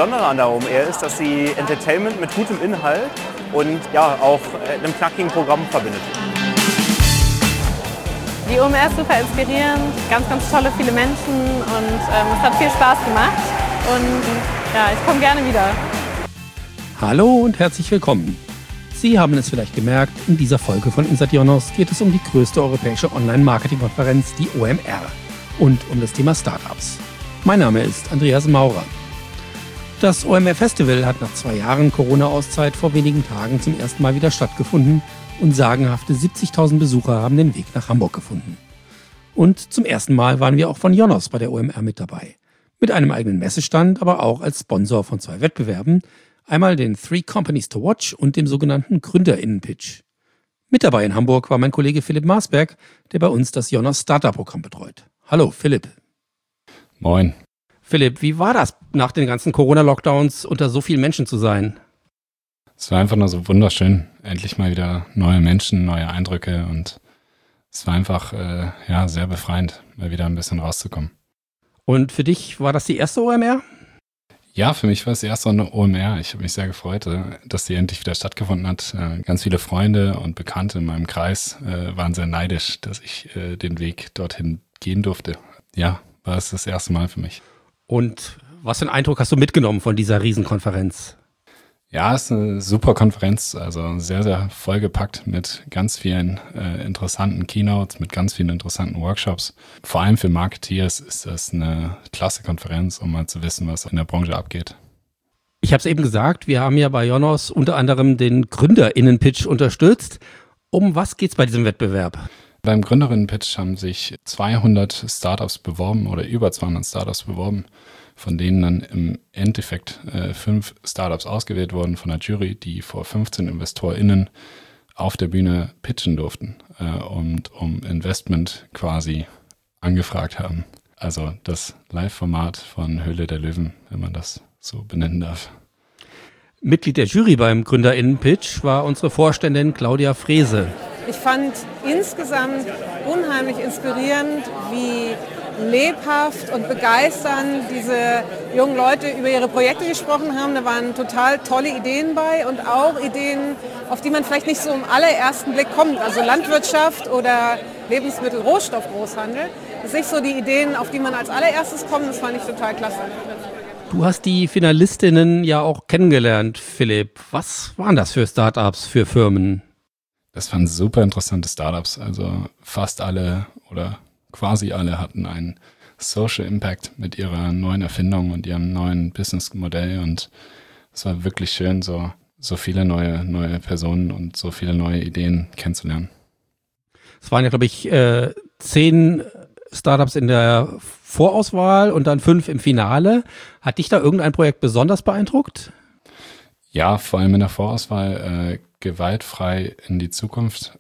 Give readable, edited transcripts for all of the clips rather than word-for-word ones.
Besondere an der OMR ist, dass sie Entertainment mit gutem Inhalt und ja auch einem knackigen Programm verbindet. Die OMR ist super inspirierend, ganz, ganz tolle, viele Menschen und es hat viel Spaß gemacht und ja, ich komme gerne wieder. Hallo und herzlich willkommen. Sie haben es vielleicht gemerkt, in dieser Folge von Inside Ionos geht es um die größte europäische Online-Marketing-Konferenz, die OMR, und um das Thema Startups. Mein Name ist Andreas Maurer. Das OMR-Festival hat nach 2 Jahren Corona-Auszeit vor wenigen Tagen zum ersten Mal wieder stattgefunden und sagenhafte 70.000 Besucher haben den Weg nach Hamburg gefunden. Und zum ersten Mal waren wir auch von Ionos bei der OMR mit dabei. Mit einem eigenen Messestand, aber auch als Sponsor von 2 Wettbewerben, einmal den 3 Companies to Watch und dem sogenannten GründerInnen-Pitch. Mit dabei in Hamburg war mein Kollege Philipp Marsberg, der bei uns das Ionos Startup-Programm betreut. Hallo Philipp. Moin. Philipp, wie war das, nach den ganzen Corona-Lockdowns unter so vielen Menschen zu sein? Es war einfach nur so wunderschön. Endlich mal wieder neue Menschen, neue Eindrücke und es war einfach sehr befreiend, mal wieder ein bisschen rauszukommen. Und für dich war das die erste OMR? Ja, für mich war es die erste OMR. Ich habe mich sehr gefreut, dass sie endlich wieder stattgefunden hat. Ganz viele Freunde und Bekannte in meinem Kreis waren sehr neidisch, dass ich den Weg dorthin gehen durfte. Ja, war es das erste Mal für mich. Und was für einen Eindruck hast du mitgenommen von dieser Riesenkonferenz? Ja, es ist eine super Konferenz, also sehr, sehr vollgepackt mit ganz vielen interessanten Keynotes, mit ganz vielen interessanten Workshops. Vor allem für Marketeers ist das eine klasse Konferenz, um mal zu wissen, was in der Branche abgeht. Ich habe es eben gesagt, wir haben ja bei Ionos unter anderem den GründerInnen-Pitch unterstützt. Um was geht's bei diesem Wettbewerb? Beim GründerInnen-Pitch haben sich 200 Startups beworben oder über 200 Startups beworben, von denen dann im Endeffekt 5 Startups ausgewählt wurden von der Jury, die vor 15 InvestorInnen auf der Bühne pitchen durften und um Investment quasi angefragt haben. Also das Live-Format von Höhle der Löwen, wenn man das so benennen darf. Mitglied der Jury beim GründerInnen-Pitch war unsere Vorständin Claudia Frese. Ich fand insgesamt unheimlich inspirierend, wie lebhaft und begeisternd diese jungen Leute über ihre Projekte gesprochen haben. Da waren total tolle Ideen bei und auch Ideen, auf die man vielleicht nicht so im allerersten Blick kommt. Also Landwirtschaft oder Lebensmittel-Rohstoff-Großhandel. Das sind nicht so die Ideen, auf die man als allererstes kommt. Das fand ich total klasse. Du hast die Finalistinnen ja auch kennengelernt, Philipp. Was waren das für Startups, für Firmen? Das waren super interessante Startups. Also fast alle oder quasi alle hatten einen Social Impact mit ihrer neuen Erfindung und ihrem neuen Businessmodell. Und es war wirklich schön, so viele neue Personen und so viele neue Ideen kennenzulernen. Es waren ja, glaube ich, 10 Startups in der Vorauswahl und dann 5 im Finale. Hat dich da irgendein Projekt besonders beeindruckt? Ja, vor allem in der Vorauswahl gewaltfrei in die Zukunft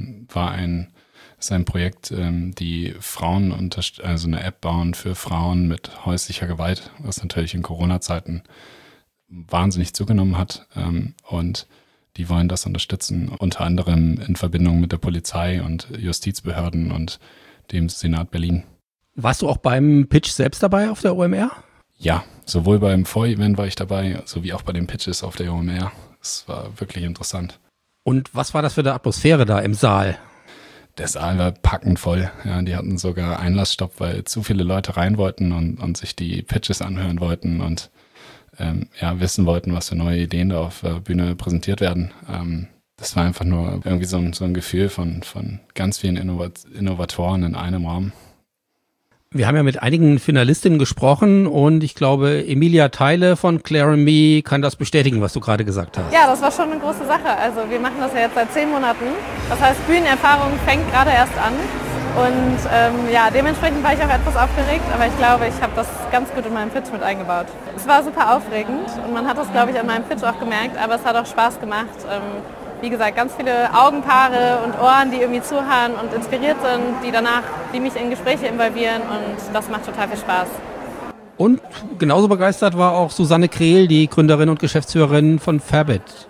ist ein Projekt, die Frauen also eine App bauen für Frauen mit häuslicher Gewalt, was natürlich in Corona-Zeiten wahnsinnig zugenommen hat. Und die wollen das unterstützen, unter anderem in Verbindung mit der Polizei und Justizbehörden und dem Senat Berlin. Warst du auch beim Pitch selbst dabei auf der OMR? Ja, sowohl beim Vorevent war ich dabei, sowie auch bei den Pitches auf der OMR. Es war wirklich interessant. Und was war das für eine Atmosphäre da im Saal? Der Saal war packend voll. Ja, die hatten sogar Einlassstopp, weil zu viele Leute rein wollten und sich die Pitches anhören wollten und wissen wollten, was für neue Ideen da auf der Bühne präsentiert werden. Das war einfach nur irgendwie so ein Gefühl von ganz vielen Innovatoren in einem Raum. Wir haben ja mit einigen Finalistinnen gesprochen und ich glaube, Emilia Theile von Claire & Me kann das bestätigen, was du gerade gesagt hast. Ja, das war schon eine große Sache. Also wir machen das ja jetzt seit 10 Monaten. Das heißt, Bühnenerfahrung fängt gerade erst an. Und dementsprechend war ich auch etwas aufgeregt, aber ich glaube, ich habe das ganz gut in meinem Pitch mit eingebaut. Es war super aufregend und man hat das, glaube ich, an meinem Pitch auch gemerkt, aber es hat auch Spaß gemacht. Wie gesagt, ganz viele Augenpaare und Ohren, die irgendwie zuhören und inspiriert sind, die mich in Gespräche involvieren und das macht total viel Spaß. Und genauso begeistert war auch Susanne Krehl, die Gründerin und Geschäftsführerin von Fabit.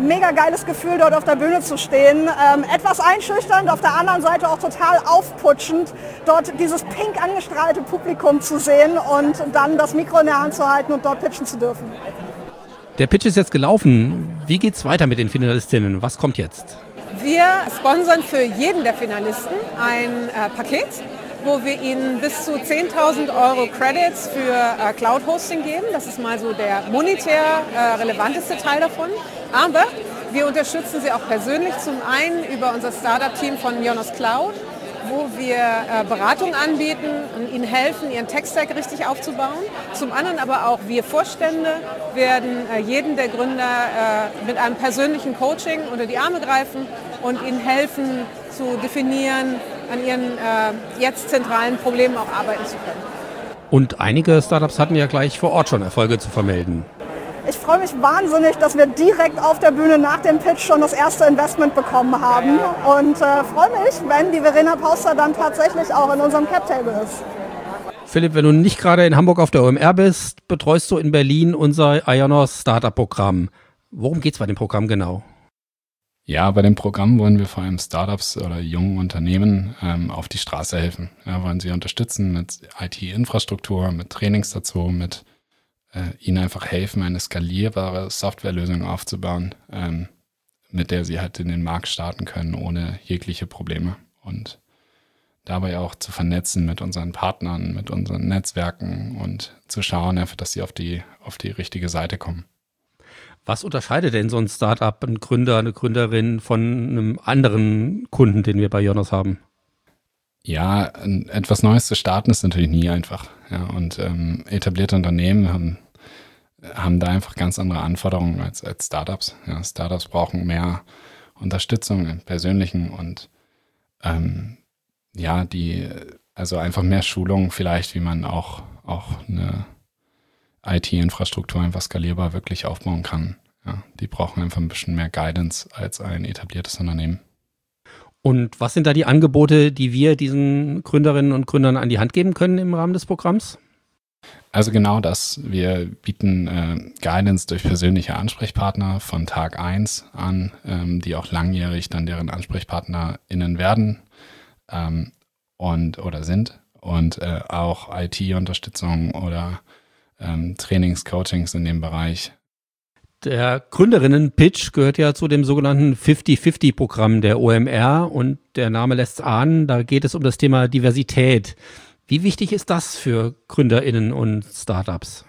mega geiles Gefühl, dort auf der Bühne zu stehen. Etwas einschüchternd, auf der anderen Seite auch total aufputschend, dort dieses pink angestrahlte Publikum zu sehen und dann das Mikro in der Hand zu halten und dort pitchen zu dürfen. Der Pitch ist jetzt gelaufen. Wie geht's weiter mit den Finalistinnen? Was kommt jetzt? Wir sponsern für jeden der Finalisten ein Paket, wo wir ihnen bis zu 10.000 € Credits für Cloud-Hosting geben. Das ist mal so der monetär relevanteste Teil davon. Aber wir unterstützen sie auch persönlich, zum einen über unser Startup-Team von Ionos Cloud, wo wir Beratung anbieten und ihnen helfen, ihren Tech-Stack richtig aufzubauen. Zum anderen aber auch wir Vorstände werden jeden der Gründer mit einem persönlichen Coaching unter die Arme greifen und ihnen helfen zu definieren, an ihren jetzt zentralen Problemen auch arbeiten zu können. Und einige Startups hatten ja gleich vor Ort schon Erfolge zu vermelden. Ich freue mich wahnsinnig, dass wir direkt auf der Bühne nach dem Pitch schon das erste Investment bekommen haben und freue mich, wenn die Verena Pauster dann tatsächlich auch in unserem Cap-Table ist. Philipp, wenn du nicht gerade in Hamburg auf der OMR bist, betreust du in Berlin unser Ionos Startup-Programm. Worum geht es bei dem Programm genau? Ja, bei dem Programm wollen wir vor allem Startups oder jungen Unternehmen auf die Straße helfen. Ja, wollen sie unterstützen mit IT-Infrastruktur, mit Trainings dazu, mit ihnen einfach helfen, eine skalierbare Softwarelösung aufzubauen, mit der sie halt in den Markt starten können, ohne jegliche Probleme. Und dabei auch zu vernetzen mit unseren Partnern, mit unseren Netzwerken und zu schauen, einfach, dass sie auf die richtige Seite kommen. Was unterscheidet denn so ein Startup, ein Gründer, eine Gründerin von einem anderen Kunden, den wir bei Ionos haben? Ja, etwas Neues zu starten ist natürlich nie einfach. Ja, und etablierte Unternehmen haben da einfach ganz andere Anforderungen als Startups. Ja, Startups brauchen mehr Unterstützung im Persönlichen und also einfach mehr Schulung vielleicht, wie man auch eine IT-Infrastruktur einfach skalierbar wirklich aufbauen kann. Ja, die brauchen einfach ein bisschen mehr Guidance als ein etabliertes Unternehmen. Und was sind da die Angebote, die wir diesen Gründerinnen und Gründern an die Hand geben können im Rahmen des Programms? Also genau das. Wir bieten Guidance durch persönliche Ansprechpartner von Tag 1 an, die auch langjährig dann deren AnsprechpartnerInnen werden oder sind. Und auch IT-Unterstützung oder Trainings, Coachings in dem Bereich. Der Gründerinnen-Pitch gehört ja zu dem sogenannten 50-50-Programm der OMR und der Name lässt es ahnen, da geht es um das Thema Diversität. Wie wichtig ist das für GründerInnen und Startups?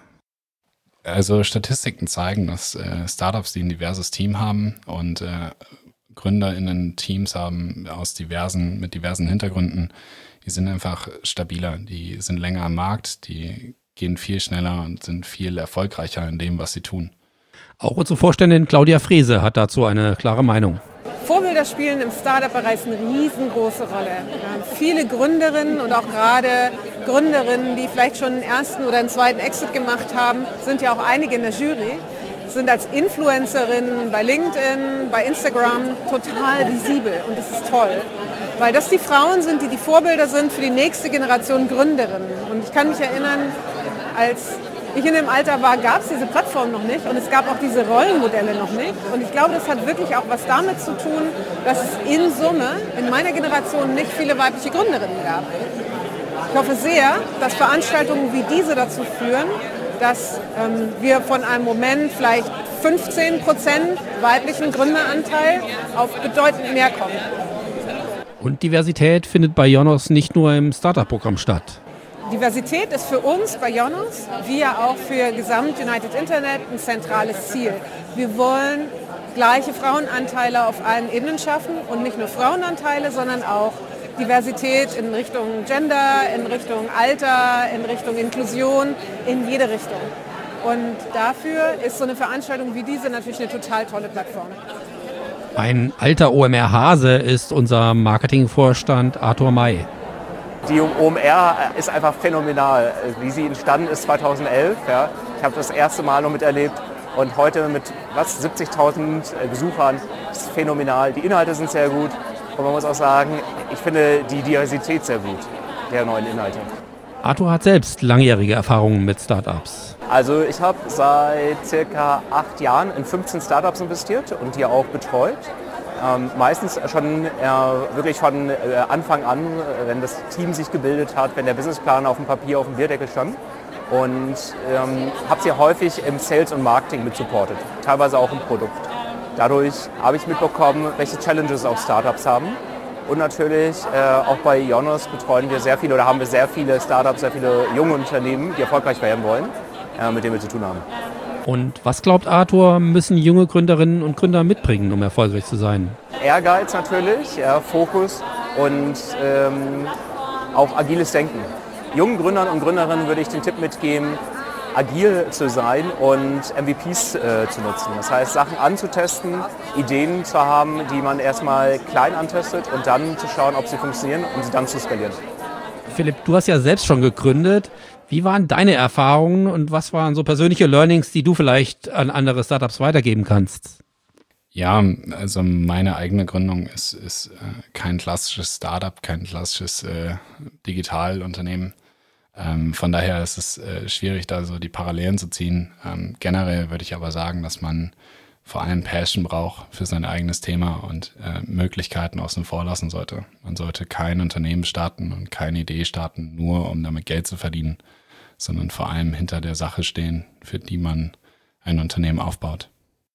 Also Statistiken zeigen, dass Startups, die ein diverses Team haben und GründerInnen-Teams haben mit diversen Hintergründen, die sind einfach stabiler, die sind länger am Markt, die gehen viel schneller und sind viel erfolgreicher in dem, was sie tun. Auch unsere Vorständin Claudia Frese hat dazu eine klare Meinung. Vorbilder spielen im Startup-Bereich eine riesengroße Rolle. Viele Gründerinnen und auch gerade Gründerinnen, die vielleicht schon einen ersten oder einen zweiten Exit gemacht haben, sind ja auch einige in der Jury, sind als Influencerinnen bei LinkedIn, bei Instagram total visibel und das ist toll. Weil das die Frauen sind, die Vorbilder sind für die nächste Generation Gründerinnen. Und ich kann mich erinnern, als ich in dem Alter war, gab es diese Plattform noch nicht und es gab auch diese Rollenmodelle noch nicht. Und ich glaube, das hat wirklich auch was damit zu tun, dass es in Summe in meiner Generation nicht viele weibliche Gründerinnen gab. Ich hoffe sehr, dass Veranstaltungen wie diese dazu führen, dass wir von einem Moment vielleicht 15% weiblichen Gründeranteil auf bedeutend mehr kommen. Und Diversität findet bei Ionos nicht nur im Startup-Programm statt. Diversität ist für uns bei Ionos, wie ja auch für Gesamt United Internet, ein zentrales Ziel. Wir wollen gleiche Frauenanteile auf allen Ebenen schaffen und nicht nur Frauenanteile, sondern auch Diversität in Richtung Gender, in Richtung Alter, in Richtung Inklusion, in jede Richtung. Und dafür ist so eine Veranstaltung wie diese natürlich eine total tolle Plattform. Ein alter OMR-Hase ist unser Marketingvorstand Arthur May. Die OMR ist einfach phänomenal, wie sie entstanden ist 2011. Ja. Ich habe das erste Mal noch miterlebt und heute mit 70.000 Besuchern ist phänomenal. Die Inhalte sind sehr gut und man muss auch sagen, ich finde die Diversität sehr gut, der neuen Inhalte. Arthur hat selbst langjährige Erfahrungen mit Startups. Also ich habe seit circa 8 Jahren in 15 Startups investiert und die auch betreut. Meistens schon wirklich von Anfang an, wenn das Team sich gebildet hat, wenn der Businessplan auf dem Papier, auf dem Bierdeckel stand. Und habe sie häufig im Sales und Marketing mit supportet, teilweise auch im Produkt. Dadurch habe ich mitbekommen, welche Challenges auch Startups haben. Und natürlich auch bei Ionos betreuen wir sehr viele oder haben wir sehr viele Startups, sehr viele junge Unternehmen, die erfolgreich werden wollen, mit denen wir zu tun haben. Und was glaubt Arthur, müssen junge Gründerinnen und Gründer mitbringen, um erfolgreich zu sein? Ehrgeiz natürlich, Fokus und auch agiles Denken. Jungen Gründern und Gründerinnen würde ich den Tipp mitgeben, agil zu sein und MVPs zu nutzen. Das heißt, Sachen anzutesten, Ideen zu haben, die man erstmal klein antestet und dann zu schauen, ob sie funktionieren und sie dann zu skalieren. Philipp, du hast ja selbst schon gegründet. Wie waren deine Erfahrungen und was waren so persönliche Learnings, die du vielleicht an andere Startups weitergeben kannst? Ja, also meine eigene Gründung ist kein klassisches Startup, kein klassisches Digitalunternehmen. Von daher ist es schwierig, da so die Parallelen zu ziehen. Generell würde ich aber sagen, dass man vor allem Passion braucht für sein eigenes Thema und Möglichkeiten außen vor lassen sollte. Man sollte kein Unternehmen starten und keine Idee starten, nur um damit Geld zu verdienen, sondern vor allem hinter der Sache stehen, für die man ein Unternehmen aufbaut.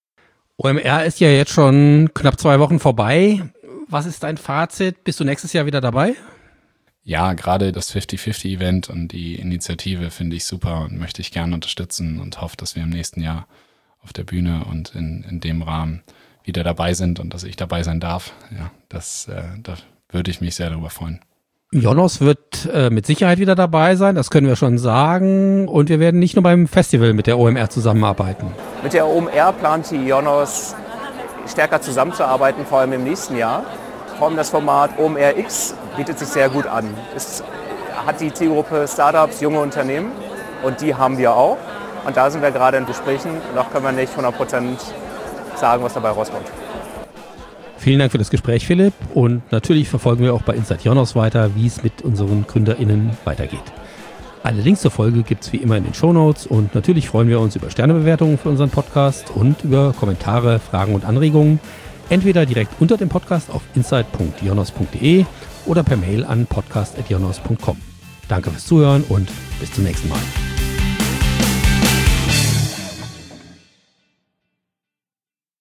OMR ist ja jetzt schon knapp 2 Wochen vorbei. Was ist dein Fazit? Bist du nächstes Jahr wieder dabei? Ja, gerade das 50-50-Event und die Initiative finde ich super und möchte ich gerne unterstützen und hoffe, dass wir im nächsten Jahr auf der Bühne und in dem Rahmen wieder dabei sind und dass ich dabei sein darf. Ja, da würde ich mich sehr darüber freuen. Ionos wird mit Sicherheit wieder dabei sein, das können wir schon sagen. Und wir werden nicht nur beim Festival mit der OMR zusammenarbeiten. Mit der OMR plant die Ionos stärker zusammenzuarbeiten, vor allem im nächsten Jahr. Vor allem das Format OMRX bietet sich sehr gut an. Es hat die Zielgruppe Startups, junge Unternehmen und die haben wir auch. Und da sind wir gerade in Gesprächen. Noch können wir nicht 100% sagen, was dabei rauskommt. Vielen Dank für das Gespräch, Philipp. Und natürlich verfolgen wir auch bei Inside Ionos weiter, wie es mit unseren GründerInnen weitergeht. Alle Links zur Folge gibt es wie immer in den Shownotes. Und natürlich freuen wir uns über Sternebewertungen für unseren Podcast und über Kommentare, Fragen und Anregungen. Entweder direkt unter dem Podcast auf insight.ionos.de oder per Mail an podcast@ionos.com. Danke fürs Zuhören und bis zum nächsten Mal.